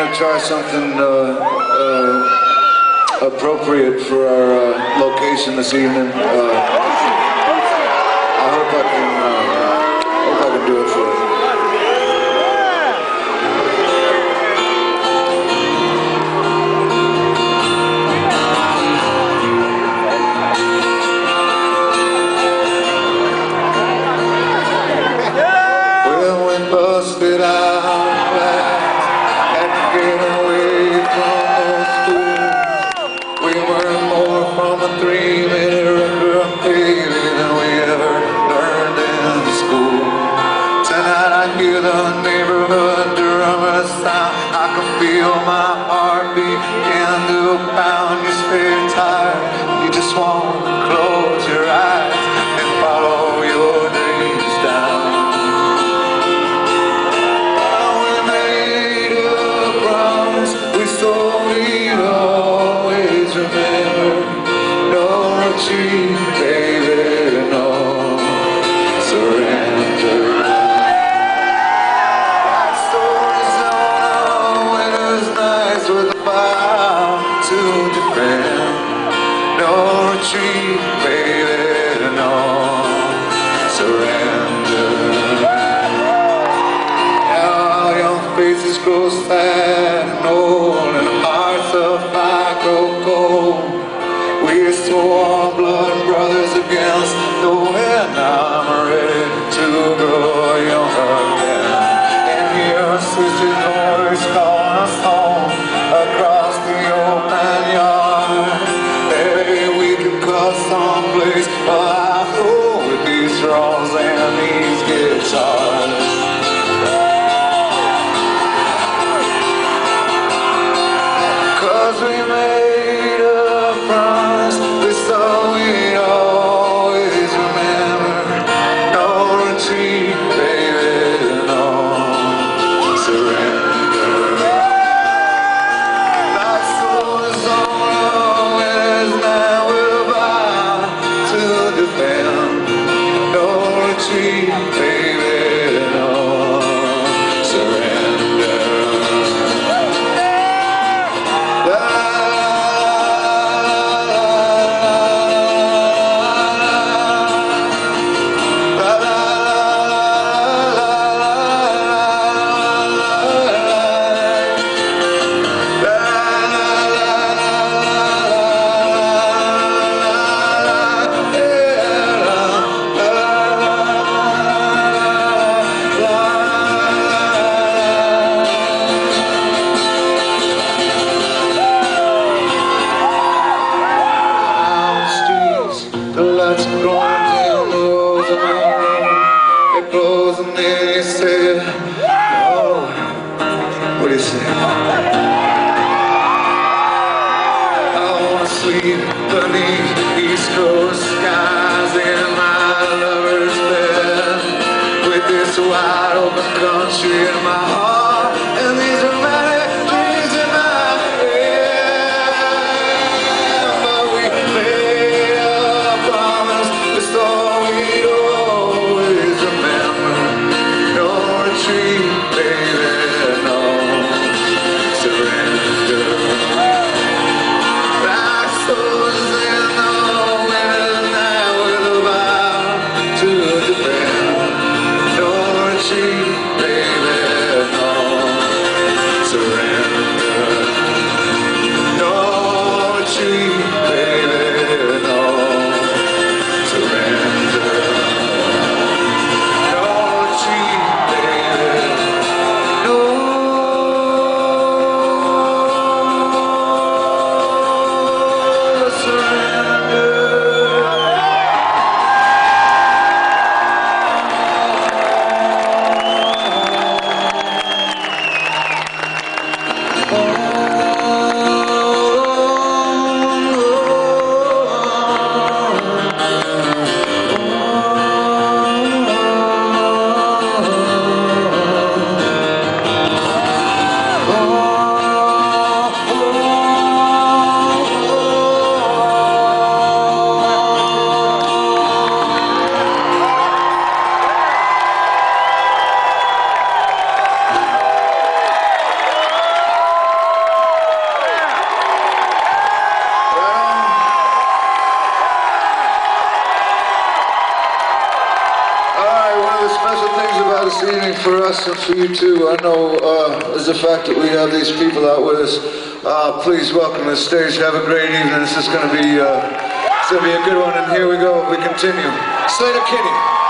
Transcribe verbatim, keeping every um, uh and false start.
gonna try something uh, uh, appropriate for our uh, location this evening. Uh, I hope I can. Uh, hope I can do it for you. Well, we busted out. The neighborhood drummer sound, I can feel my heartbeat begin to pound. You're very tired, you just want to close your eyes and follow your dreams down. We made a promise, we swore we'd always remember. No retreat, baby, no surrender. No retreat, baby, no surrender. Now young faces grow sad and old, and hearts of fire grow cold. We swore blood brothers against the wind. I'm ready to grow young again. And your sister's voice calling us home across the open yard. Someplace where I hold with these drums and these guitars. Cause we made a promise, we thought we'd always remember. No retreat, baby, no surrender. Like soldiers on a winter's night, no retreat, baby, no surrender. La, la, la, and then he said, oh, what do you say? I wanna sleep beneath East Coast skies in my lover's bed, with this wide open country in my heart and these romantic dreams in my head. But we made a promise, we thought we'd always remember. No retreat, baby, no surrender. Like soldiers in the winter's night, we're about to defend. No retreat, baby, no surrender. No retreat, baby, no surrender. No retreat, baby, no surrender. things about this evening for us and for you too, I know, uh, is the fact that we have these people out with us. Uh, please welcome to the stage. Have a great evening. This is going to be, uh, it's going to be a good one. And here we go. We continue. Sleater-Kinney.